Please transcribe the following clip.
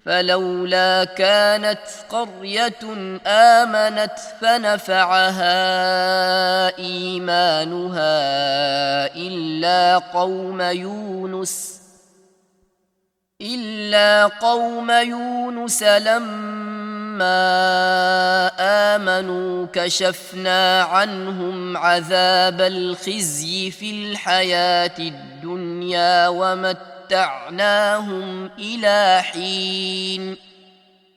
فلولا كانت قرية آمنت فنفعها إيمانها إلا قوم يونس لما آمنوا كشفنا عنهم عذاب الخزي في الحياة الدنيا ومتعناهم إلى حين